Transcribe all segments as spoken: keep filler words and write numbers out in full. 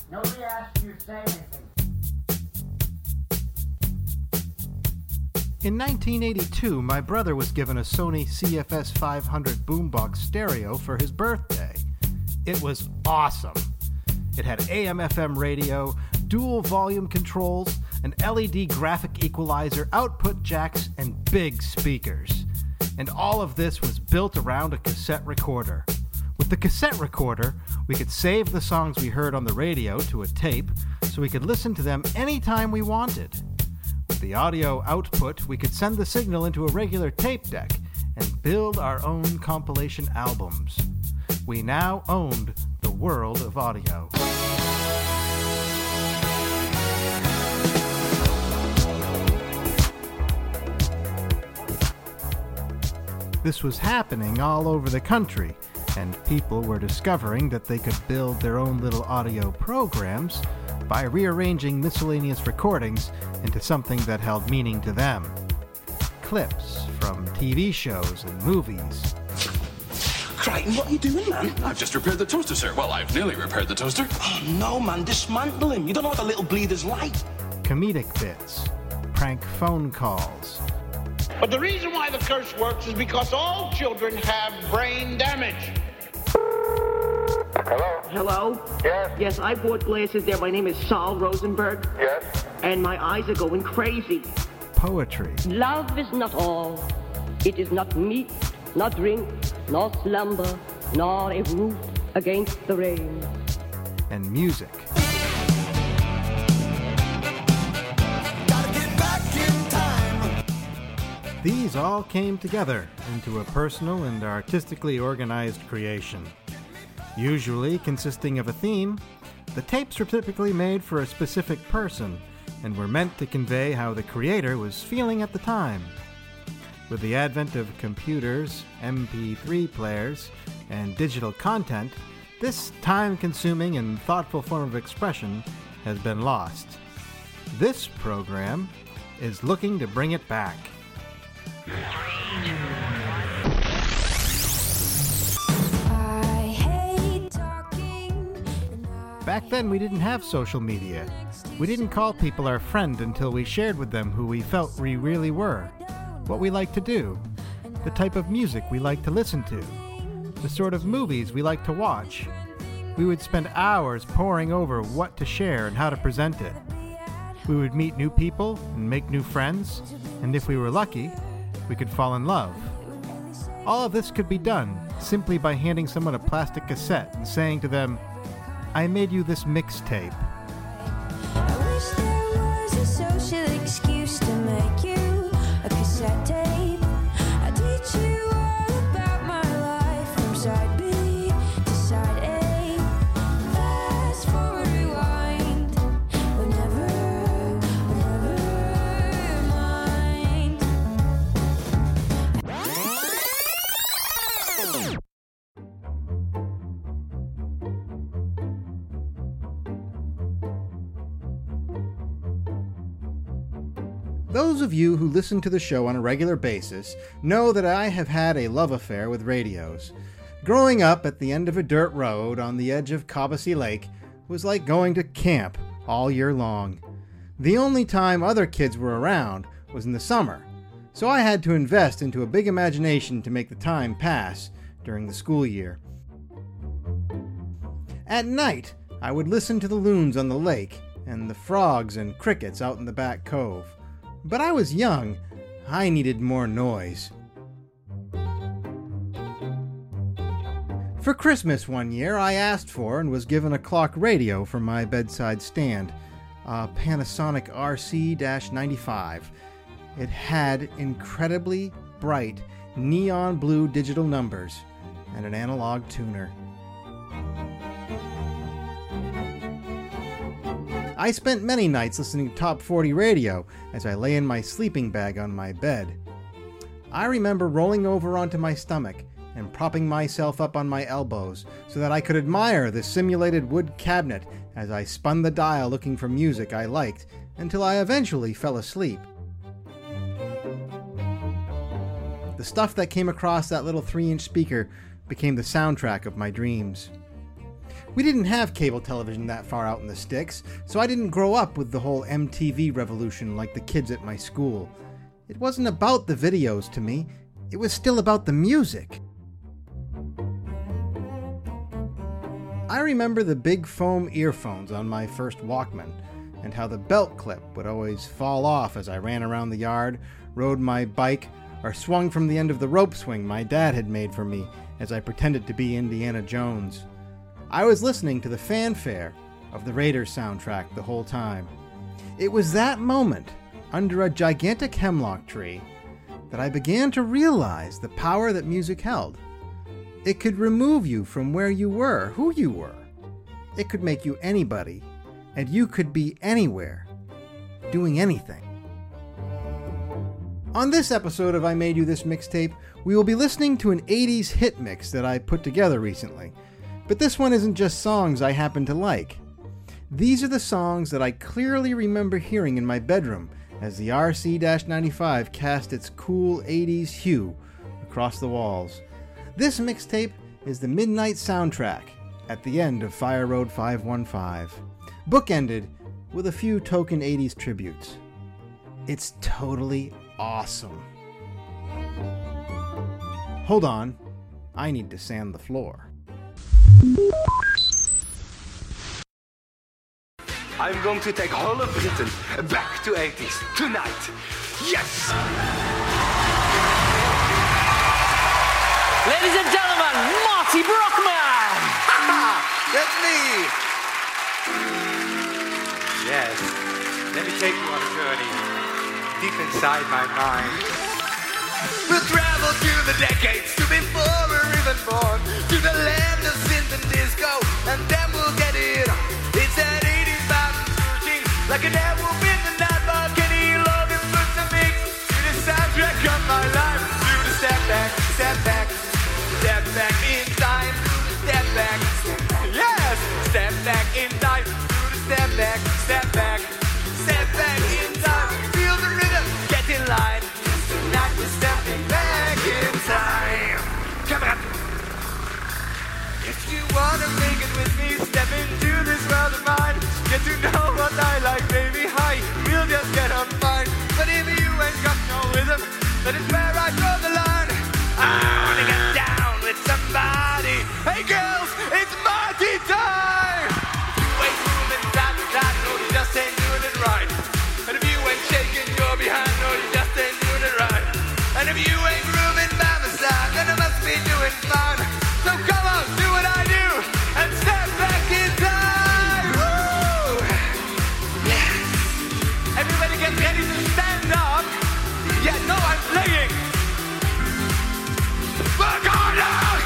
Nobody asked you to say anything. In nineteen eighty-two, my brother was given a Sony C F S five hundred boombox stereo for his birthday. It was awesome. It had A M F M radio, dual volume controls, an L E D graphic equalizer, output jacks, and big speakers. And all of this was built around a cassette recorder. With the cassette recorder, we could save the songs we heard on the radio to a tape so we could listen to them anytime we wanted. With the audio output, we could send the signal into a regular tape deck and build our own compilation albums. We now owned the world of audio. This was happening all over the country, and people were discovering that they could build their own little audio programs by rearranging miscellaneous recordings into something that held meaning to them. Clips from T V shows and movies. Crichton, what are you doing, man? I've just repaired the toaster, sir. Well, I've nearly repaired the toaster. Oh, no, man, dismantle him. You don't know what the little bleeder's like. Comedic bits. Prank phone calls. But the reason why the curse works is because all children have brain damage. Hello? Hello? Yes? Yes, I bought glasses there. My name is Saul Rosenberg. Yes? And my eyes are going crazy. Poetry. Love is not all. It is not meat, not drink, nor slumber, nor a roof against the rain. And music. Gotta get back in time. These all came together into a personal and artistically organized creation. Usually consisting of a theme, the tapes were typically made for a specific person and were meant to convey how the creator was feeling at the time. With the advent of computers, M P three players, and digital content, this time-consuming and thoughtful form of expression has been lost. This program is looking to bring it back. Back then, we didn't have social media. We didn't call people our friend until we shared with them who we felt we really were, what we liked to do, the type of music we liked to listen to, the sort of movies we liked to watch. We would spend hours poring over what to share and how to present it. We would meet new people and make new friends, and if we were lucky, we could fall in love. All of this could be done simply by handing someone a plastic cassette and saying to them, "I made you this mixtape." I wish there was a social excuse to make you a cassette tape. I teach you all about my life from side B to side A. Fast forward, rewind, whenever, whenever mind. Those of you who listen to the show on a regular basis know that I have had a love affair with radios. Growing up at the end of a dirt road on the edge of Cobbessy Lake was like going to camp all year long. The only time other kids were around was in the summer, so I had to invest into a big imagination to make the time pass during the school year. At night, I would listen to the loons on the lake and the frogs and crickets out in the back cove. But I was young. I needed more noise. For Christmas one year, I asked for and was given a clock radio for my bedside stand, a Panasonic R C ninety-five. It had incredibly bright neon blue digital numbers and an analog tuner. I spent many nights listening to Top forty radio as I lay in my sleeping bag on my bed. I remember rolling over onto my stomach and propping myself up on my elbows so that I could admire the simulated wood cabinet as I spun the dial looking for music I liked until I eventually fell asleep. The stuff that came across that little three-inch speaker became the soundtrack of my dreams. We didn't have cable television that far out in the sticks, so I didn't grow up with the whole M T V revolution like the kids at my school. It wasn't about the videos to me, it was still about the music. I remember the big foam earphones on my first Walkman, and how the belt clip would always fall off as I ran around the yard, rode my bike, or swung from the end of the rope swing my dad had made for me as I pretended to be Indiana Jones. I was listening to the fanfare of the Raiders soundtrack the whole time. It was that moment, under a gigantic hemlock tree, that I began to realize the power that music held. It could remove you from where you were, who you were. It could make you anybody, and you could be anywhere, doing anything. On this episode of I Made You This Mixtape, we will be listening to an eighties hit mix that I put together recently. But this one isn't just songs I happen to like. These are the songs that I clearly remember hearing in my bedroom as the R C ninety-five cast its cool eighties hue across the walls. This mixtape is the midnight soundtrack at the end of Fire Road five one five, bookended with a few token eighties tributes. It's totally awesome. Hold on, I need to sand the floor. I'm going to take whole of Britain back to eighties tonight. Yes! Ladies and gentlemen, Marty Brockman! That's me! Yes, let me take you on a journey deep inside my mind. We'll travel through the decades to before we're even born, to the land of synth and disco, and then we'll get it on. It's that eighties vibe surging like an airwolf in the night, but can you love it for the mix? To the soundtrack of my life, to the step back, step back, step back in time, step back, yes, step back in time, to the step back, step back, step back in time, feel the rhythm, get in line. Tonight we're stepping back in time. Come on. If you wanna make it with me, step into this world of mine. Get to know what I like, baby. Hi, we'll just get on fine. But if you ain't got no rhythm, then it's where I draw the line. I wanna get down with somebody. Hey girls, it's party time. If you ain't moving side to side, no, you just ain't doing it right. And if you ain't shaking your behind, no, you just ain't doing it right. And if you ain't grooving by my side, then I must be doing fine. So come on, do what I do, and step back in time. Woo! Yes. Everybody get ready to stand up. Yeah, no, I'm playing. Work harder.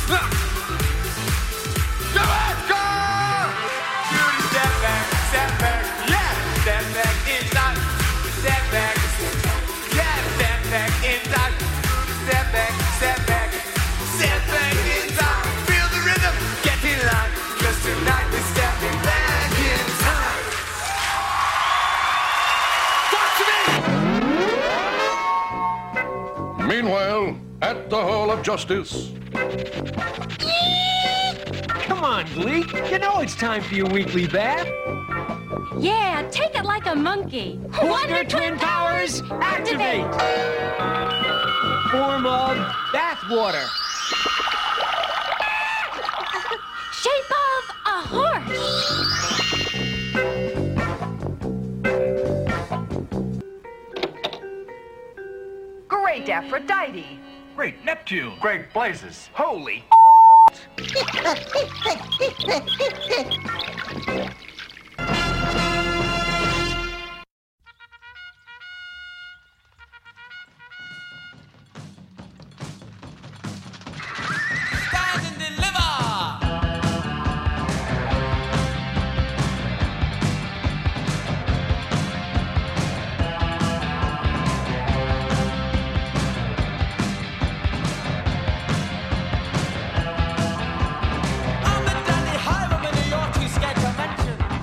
Do it, go! Do the step back, step back, yeah. Step back in time. Step back, yeah. Step back in time. Step back, step back, step back in time. Feel the rhythm, get in line. Cause tonight we're stepping back in time. Talk to me! Meanwhile, at the Hall of Justice. Come on, Gleek. You know it's time for your weekly bath. Yeah, take it like a monkey. Wonder Twin Powers, activate! Form of bath water. Shape of a horse. Great Aphrodite. Great Neptune. Great blazes. Holy I'm a dandy highwayman, New York to skate convention.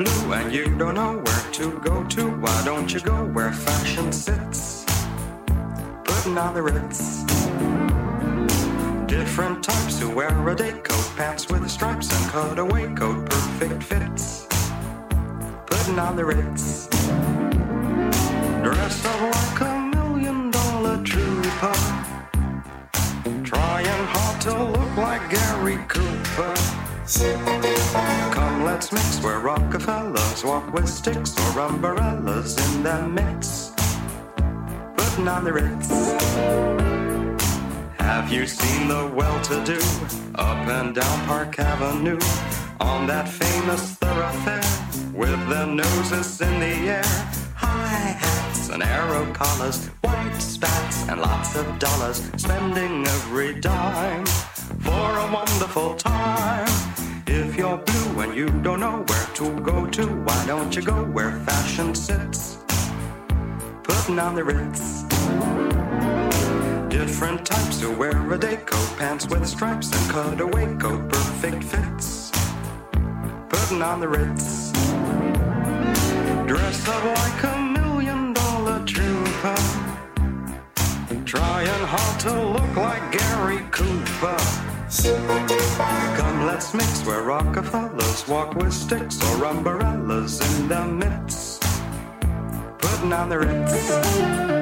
blue and you don't know where to go to, why don't you go where fashion sits? Putting on the Ritz. Different types who wear a day coat, pants with stripes and cutaway coat, perfect fits. Putting on the Ritz. Dressed up like a million dollar trooper, trying hard to look like Gary Cooper. Come, let's mix where Rockefellers walk with sticks or umbrellas in their mix. Putting on the Ritz. Have you seen the well-to-do up and down Park Avenue on that famous thoroughfare with their noses in the air? High hats and arrow collars, white spats and lots of dollars, spending every dime for a wonderful time. If you're blue and you don't know where to go to, why don't you go where fashion sits? Putting on the Ritz. Different types who wear a day coat, pants with stripes and cutaway coat, perfect fits. Putting on the Ritz. Dressed up like a million dollar trooper, trying hard to look like Gary Cooper. Come, let's mix where Rockefellers walk with sticks or umbrellas in their mitts. Putting on the Ritz.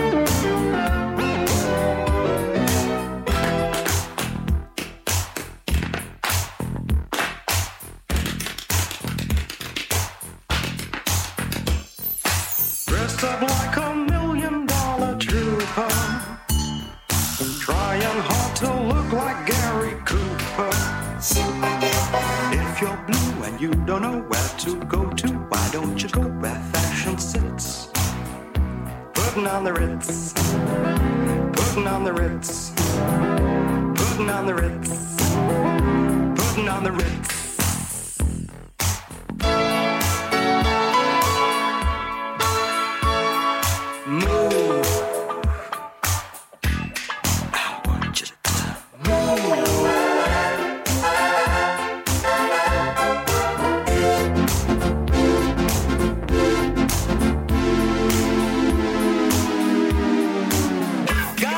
Dressed up like a million dollar trooper, trying hard to look like Gary Cooper. If you're blue and you don't know where to go to, why don't you go where fashion sits? Putting on the Ritz. Putting on the Ritz. Putting on the Ritz. Putting on the Ritz.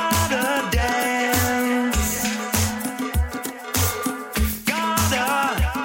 Gotta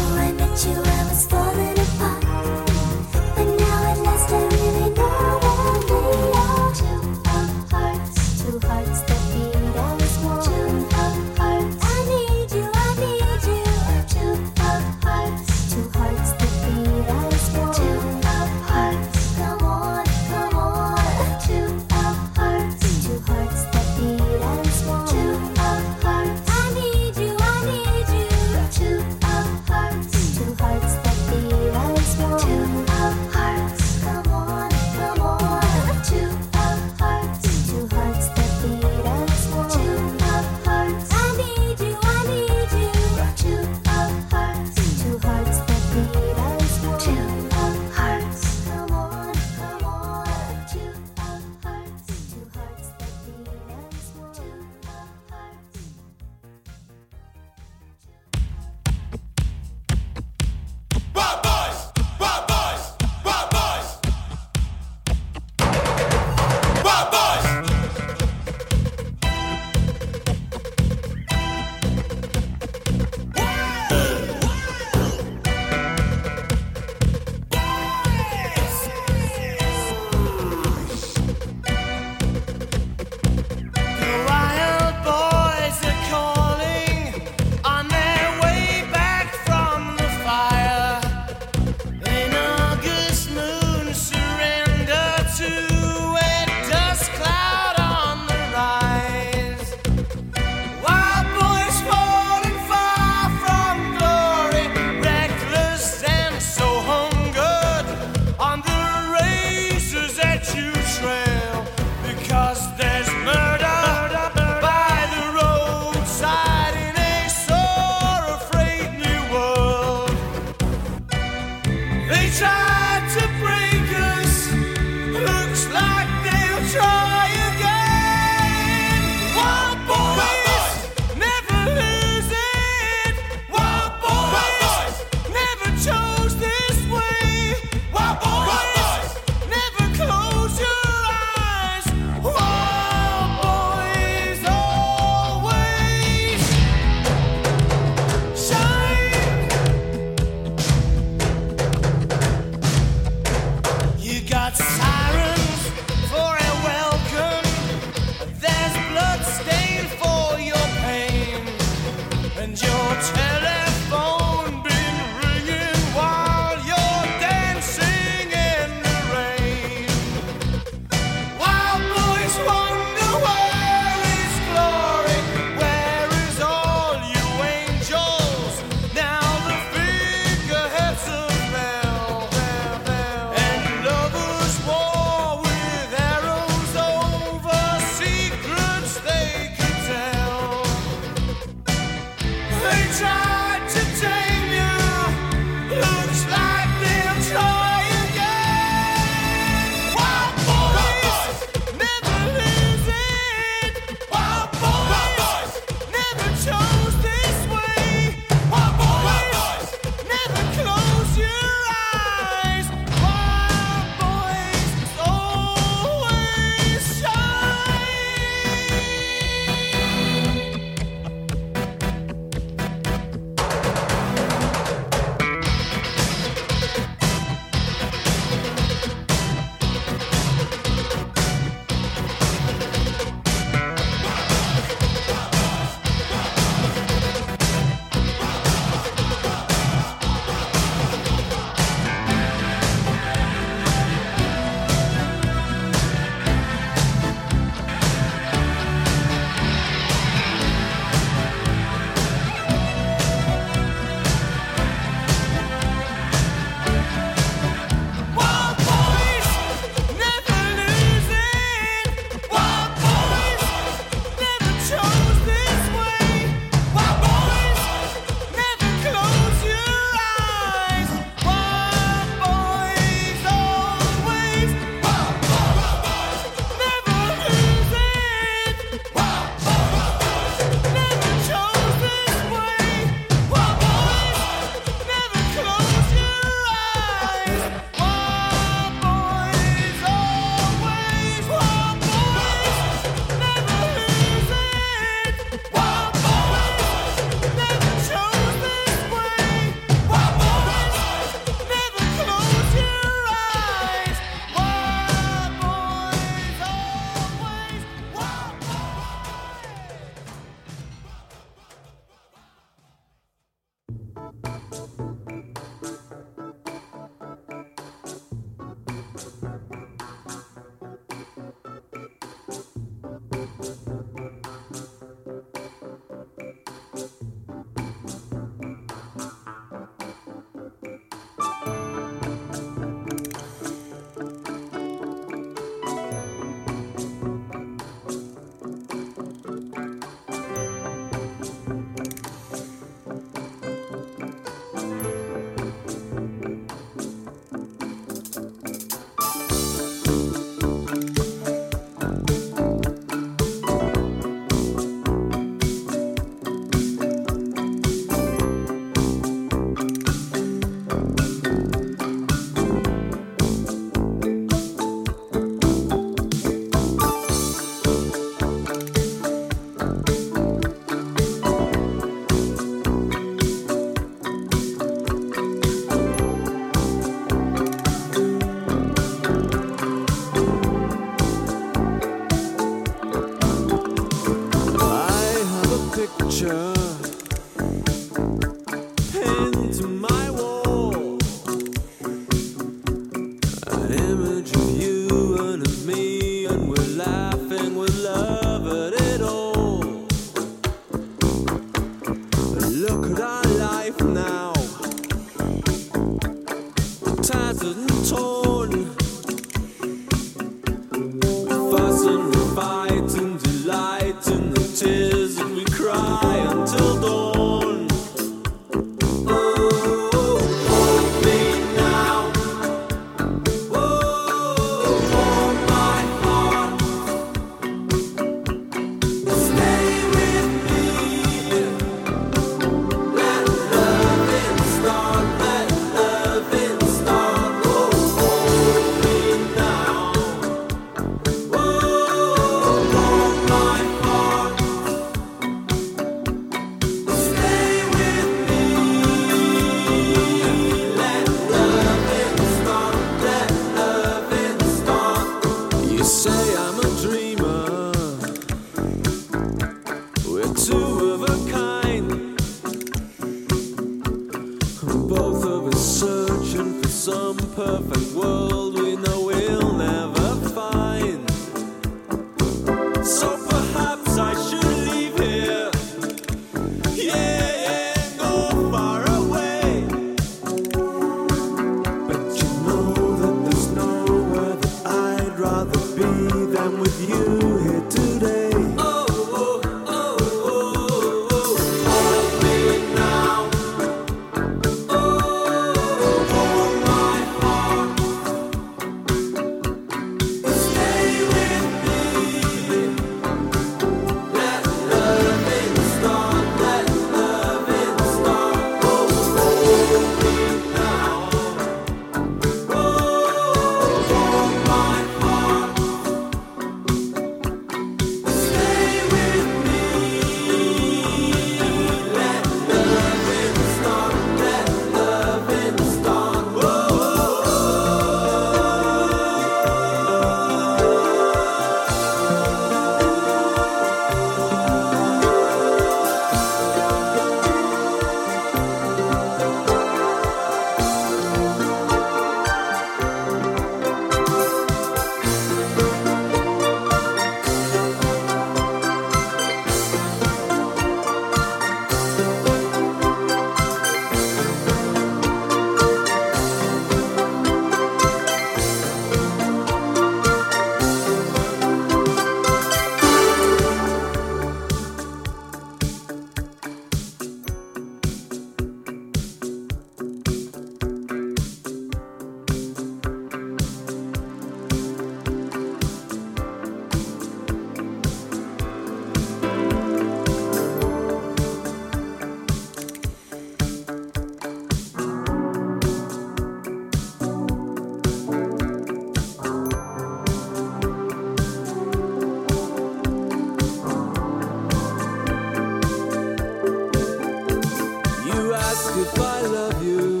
if I love you.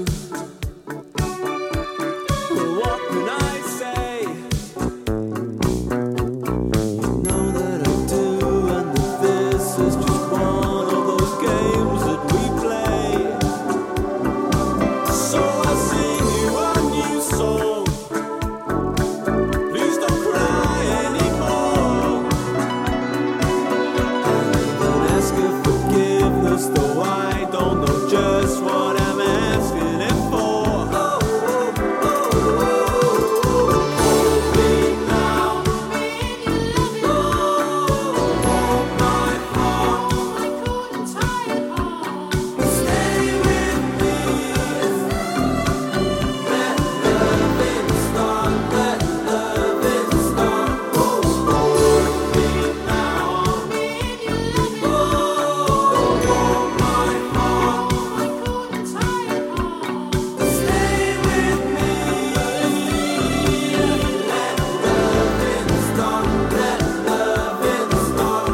Well, what can I say? You know that I do, and that this is just one of those games that we play. So I sing you a new song. Please don't cry anymore. And then ask for forgiveness, though I don't know just what I'm asking it for. Oh, oh, oh, oh, oh. Hold me now. Oh, hold my heart. Stay with me. Let loving start. Let loving start. Oh, hold me now. Oh, hold my heart. Stay with me. Let loving start. Let loving start.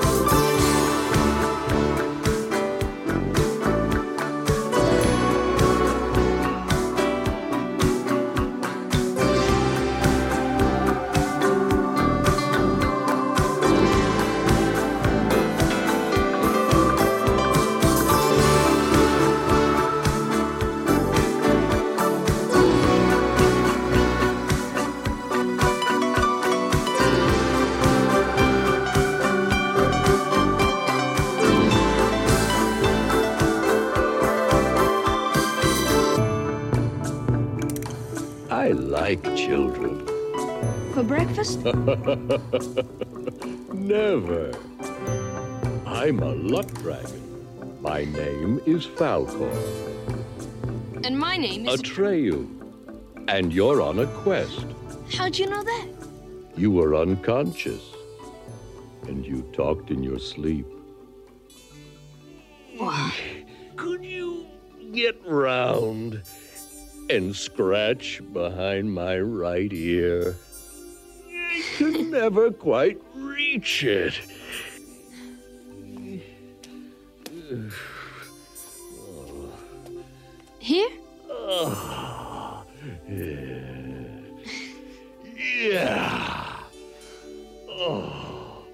I like children. For breakfast? Never. I'm a luck dragon. My name is Falcor. And my name is... Atreyu. And you're on a quest. How'd you know that? You were unconscious. And you talked in your sleep. Could you get round and scratch behind my right ear? I could never quite reach it. Here? Oh, yeah. Oh.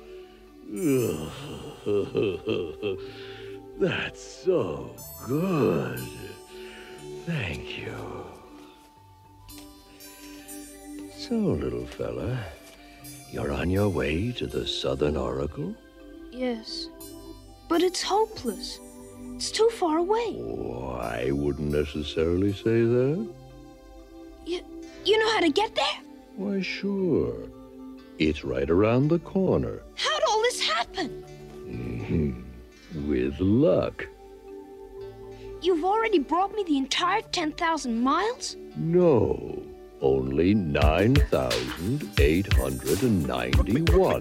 That's so good. Thank you. So, little fella, you're on your way to the Southern Oracle? Yes. But it's hopeless. It's too far away. Oh, I wouldn't necessarily say that. You, you know how to get there? Why, sure. It's right around the corner. How'd all this happen? Mm-hmm. With luck. You've already brought me the entire ten thousand miles? No, only nine thousand eight hundred ninety-one.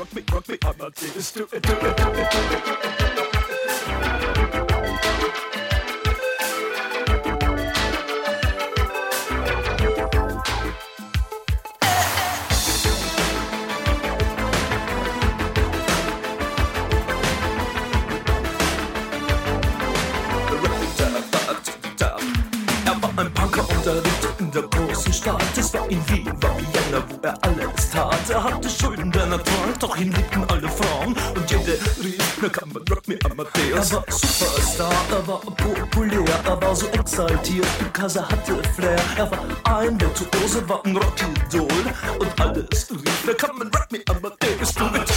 Ein Punker unterrichtete in der großen Stadt. Es war in Wien, war Vienna, wo er alles tat. Er hatte Schulden, denn er trank, doch ihn liebten alle Frauen. Und jede rief, na kann man Rock Me Amadeus. Er war Superstar, er war populär, er war so exaltiert, because er hatte Flair. Er war ein Virtuose, war ein Rockidol. Und alles rief, na kann man Rock Me Amadeus. Du mit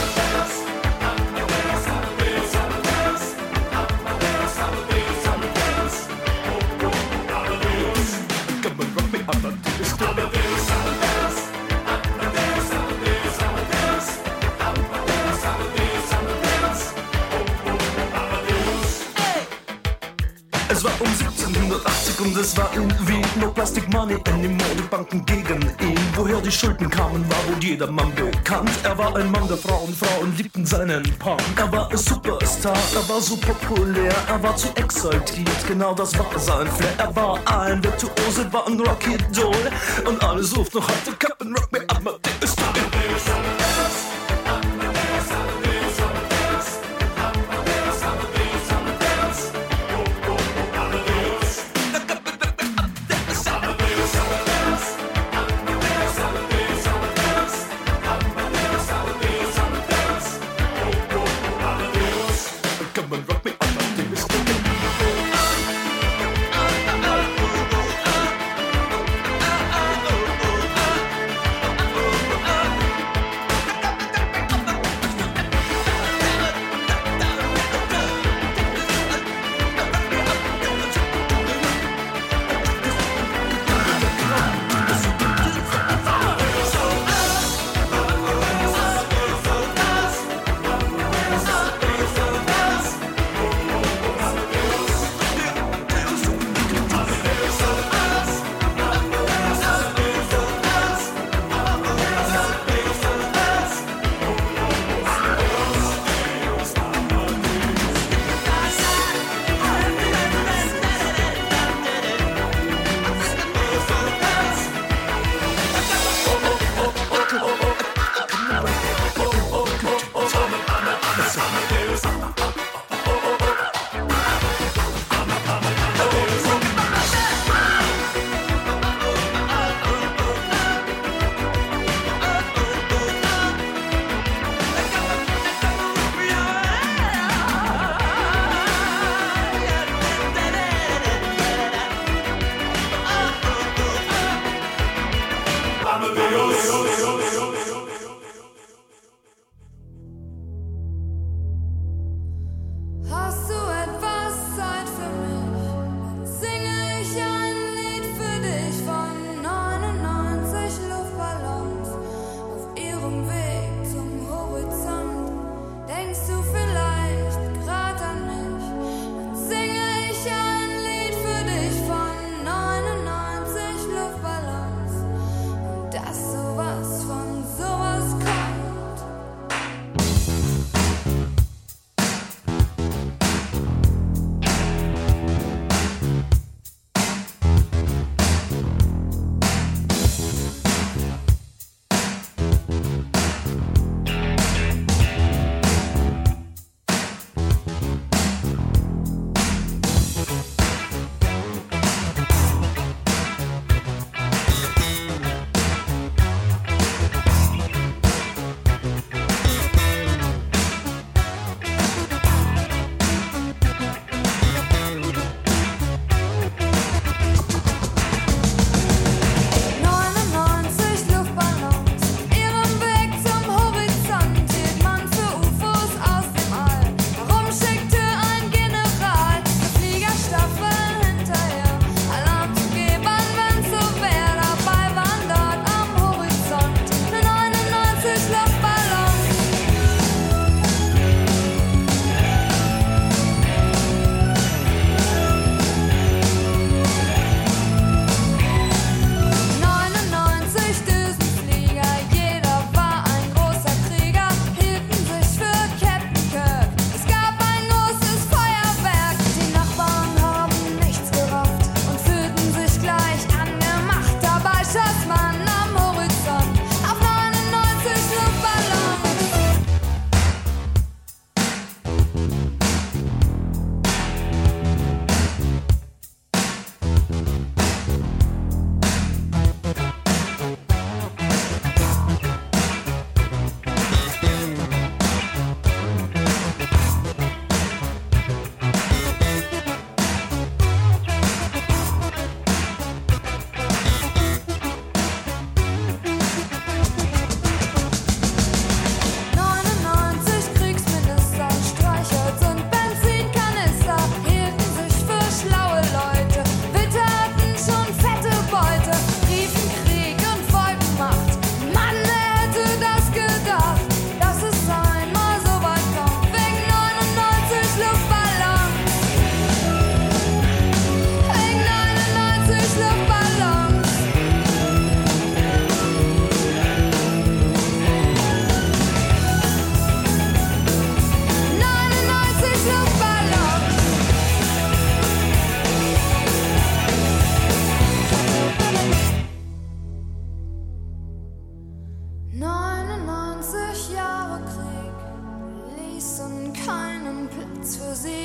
Es war um siebzehnhundertachtzig und es war in Wien. No Plastic Money anymore, die Banken gegen ihn. Woher die Schulden kamen, war wohl jedermann bekannt. Er war ein Mann der Frauen, Frauen liebten seinen Punk. Er war ein Superstar, er war so populär, er war zu exaltiert, genau das war sein Flair. Er war ein Virtuose, war ein Rockidol. Und alles ruft noch heute, Captain Rock Me Amadeus.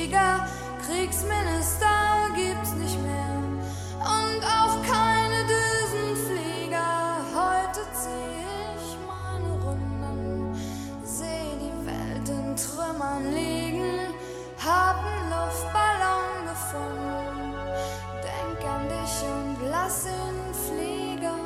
Flieger, Kriegsminister gibt's nicht mehr und auch keine Düsenflieger. Heute zieh ich meine Runden, seh die Welt in Trümmern liegen, hab einen Luftballon gefunden, denk an dich und lass ihn fliegen.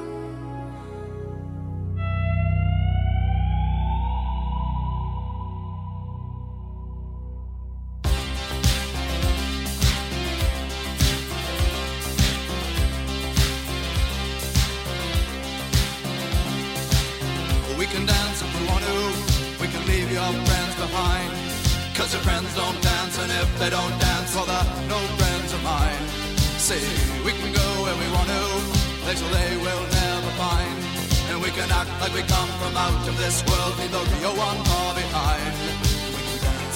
We can dance if we want to, we can leave your friends behind, cause your friends don't dance, and if they don't dance, well they're no friends of mine. See, we can go where we want to, places they will never find, and we can act like we come from out of this world, leave the real one far behind. We can dance.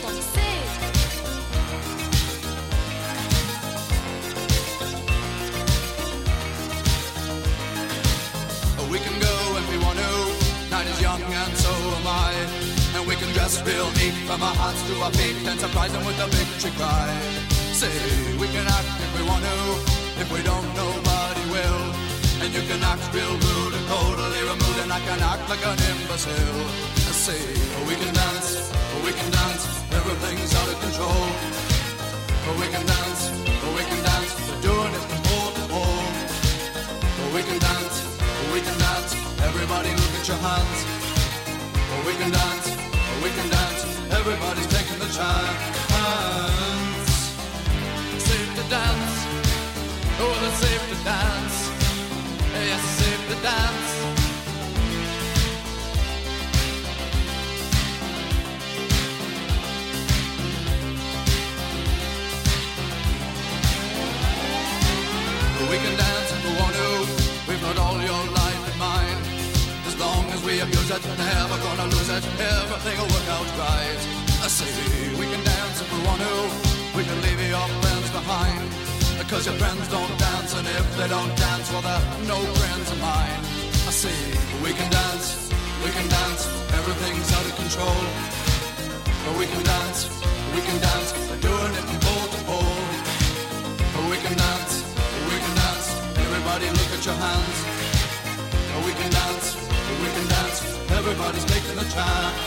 We can go when we want to, night is young and so am I, and we can dress real neat from our hearts to our feet and surprise them with a victory cry. Say, we can act if we want to, if we don't nobody will, and you can act real rude and totally removed, and I can act like an imbecile. Say, we can dance, we can dance, everything's out of control. We can dance, we can dance, we're doing it from pole to pole. We can dance, we can dance, everybody look at your hands. We can dance, we can dance, everybody's taking the chance. Safe to dance, oh it's safe to dance. Yes, it's safe to dance. We can dance if we want to, we've got all your life in mind. As long as we abuse it, never gonna lose it, everything will work out right. I say, we can dance if we want to, we can leave your friends behind, because your friends don't dance, and if they don't dance, well they're no friends of mine. I say, we can dance, we can dance, everything's out of control. But we can dance, we can dance, we're doing it from pole to pole. But we can dance, we can dance, everybody look at your hands. But we can dance, we can dance, everybody's taking the chance.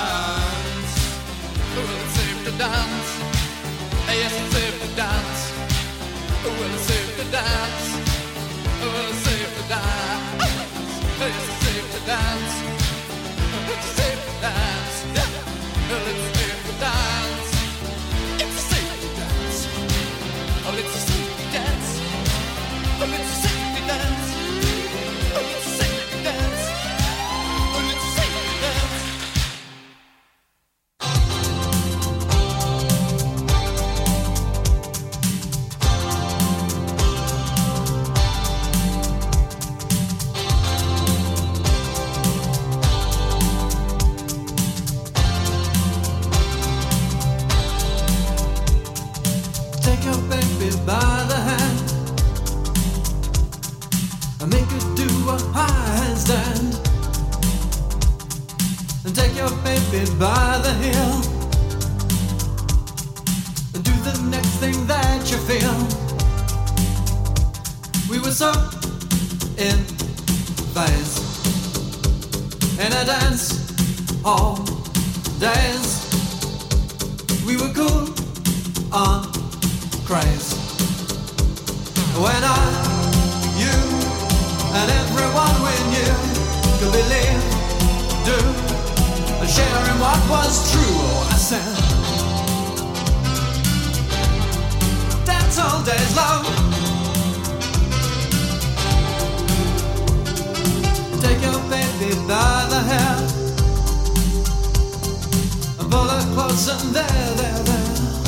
Well, it's safe to dance, yes it's safe to dance. Well, it's safe to dance, well it's safe to dance. Yes, it's safe to dance, it's safe to dance. Well, it's safe to dance, it's safe to dance. Oh, it's a safety dance. Oh, it's a safety dance. Oh, it's a safety dance. Oh, it's a safety dance. Take your baby by the hand and make her do a high handstand, and take your baby by the heel and do the next thing that you feel. We were so in phase in a dance all days. We were cool on craze. When I, you, and everyone we knew could believe, do, and share in what was true. Oh, I said, dance all days long. Take your baby by the hair and pull her close and there, there, there.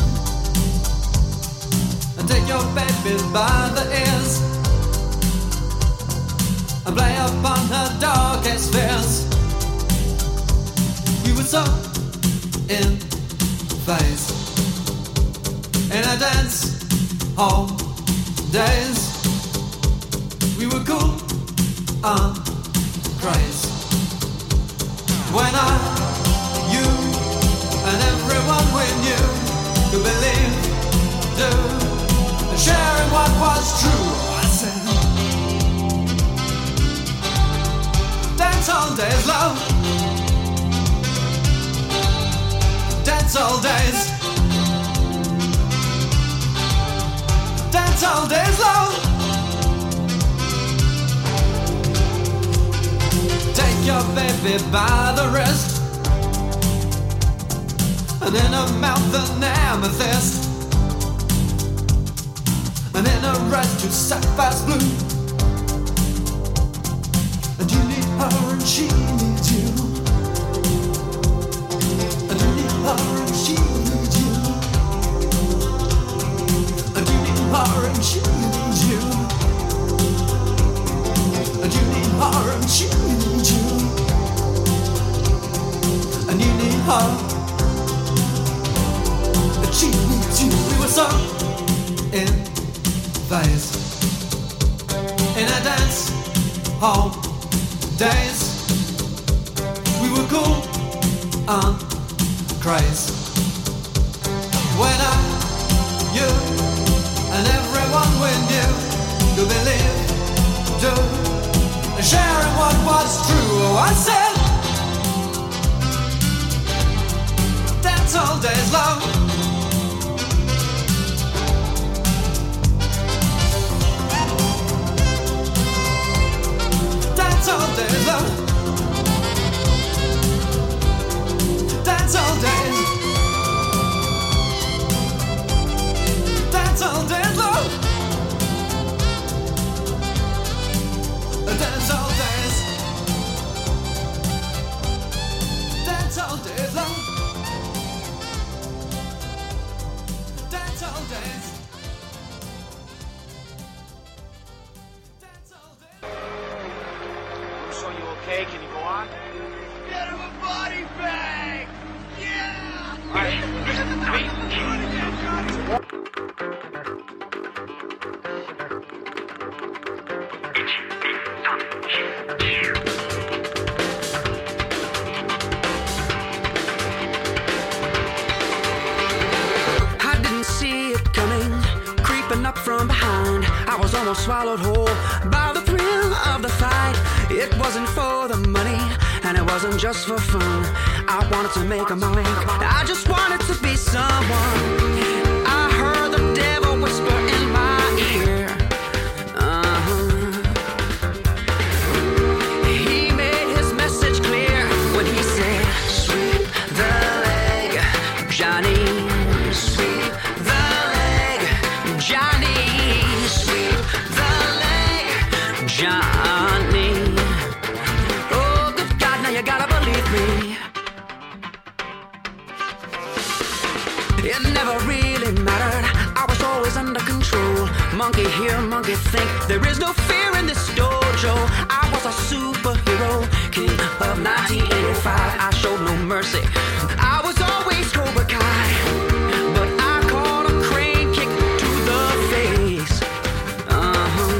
And take your baby by the ears and play upon her darkest fears. We were so in phase in a dance hall days. We were cool on craze. When I, you, and everyone we knew to believe, do, and sharing what was true. I said, dance all days, love. Dance all days. Dance all days, love. Take your baby by the wrist, and in her mouth an amethyst, and in her eyes two sapphires blue. And you need her and she needs you. And you need her and she needs you. And you need her and she needs you. And you need her and she needs you. And you need her and she needs you. We were so in phase, in a dance hall days. We were cool and crazy. When I, you, and everyone we knew to believe, do, and sharing what was true. Oh, I said, dance all days, love. Dance all days, love. Dance all days. Dance all days, love. Dance all days. Dance all days, love. Dance all days. Are you okay? Can you go on? Get him a body bag! Yeah! All right. I didn't see it coming, creeping up from behind. I was almost swallowed whole by the thrill of the fight. It wasn't for the money, and it wasn't just for fun. I wanted to make a mark. I just wanted to be someone. I heard the devil whisper in my ear. Uh-huh. He made his message clear when he said, sweep the leg, Johnny. Sweep the leg, Johnny. Sweep the leg, Johnny. You gotta believe me. It never really mattered. I was always under control. Monkey here, monkey think. There is no fear in this dojo. I was a superhero, king of nineteen eighty-five. I showed no mercy. I was always Cobra Kai, but I caught a crane kick to the face. Uh-huh.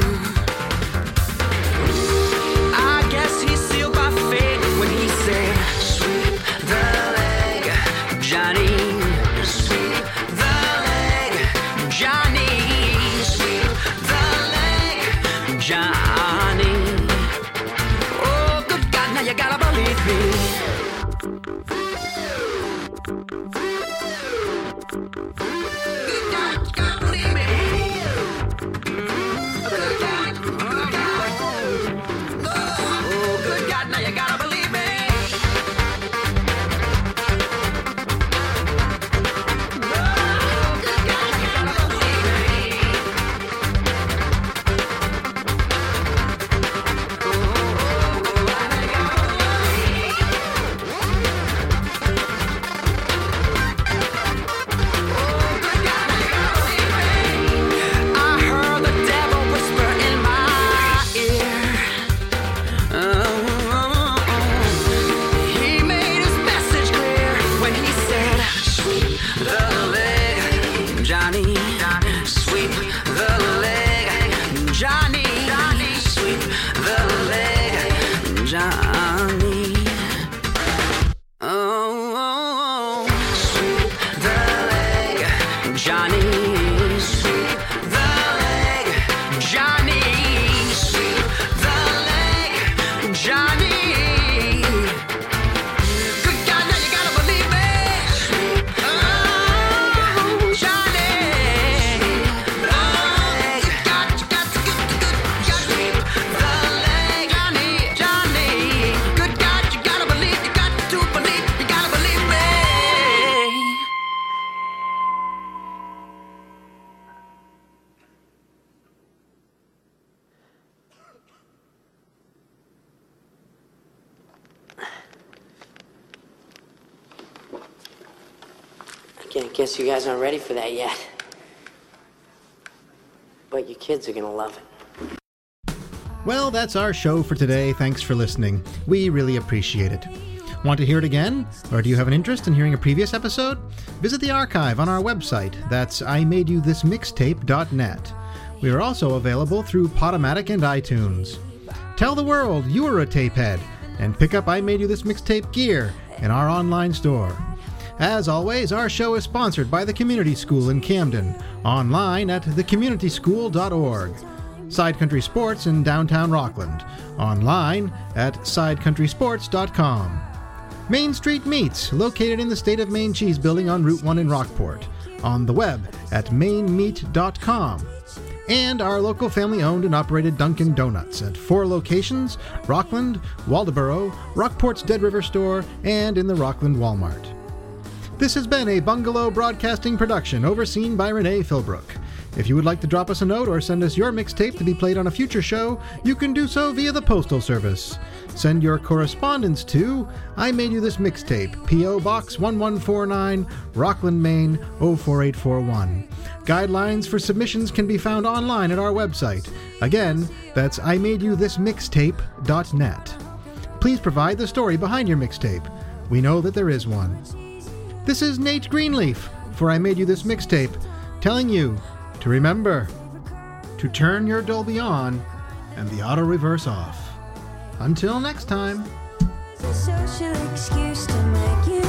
I guess he's sealed by fate when he said, sweep the leg, Johnny. Sweep the leg, Johnny. Sweep the leg, Johnny. Oh, good God, now you gotta believe me. Good God, you gotta believe me. Good God, good God. Oh, good God, now you gotta believe me. Oh, good God. Johnny. Sweep the leg, Johnny. Sweep the leg, Johnny. Good God, now you gotta believe me. Sweep oh, Johnny. Oh, you got, you got, you got, you got, sweep the leg, Johnny, Johnny. Good God, you gotta believe, you got to believe, you gotta believe me. I guess you guys aren't ready for that yet. But you kids are gonna love it. Well, that's our show for today. Thanks for listening. We really appreciate it. Want to hear it again? Or do you have an interest in hearing a previous episode? Visit the archive on our website. That's I made you this mixtape dot net. We are also available through Podomatic and iTunes. Tell the world you are a tapehead and pick up I Made You This Mixtape gear in our online store. As always, our show is sponsored by the Community School in Camden, online at the community school dot org. Side Country Sports in downtown Rockland, online at side country sports dot com. Main Street Meats, located in the State of Maine Cheese Building on Route one in Rockport, on the web at maine meat dot com. And our local family-owned and operated Dunkin' Donuts at four locations, Rockland, Waldoboro, Rockport's Dead River Store, and in the Rockland Walmart. This has been a Bungalow Broadcasting production overseen by Renee Philbrook. If you would like to drop us a note or send us your mixtape to be played on a future show, you can do so via the Postal Service. Send your correspondence to I Made You This Mixtape, P O. Box one one four nine, Rockland, Maine oh four eight four one. Guidelines for submissions can be found online at our website. Again, that's I Made You This Mixtape dot net. Please provide the story behind your mixtape. We know that there is one. This is Nate Greenleaf for I Made You This Mixtape, telling you to remember to turn your Dolby on and the auto reverse off. Until next time. A social excuse to make you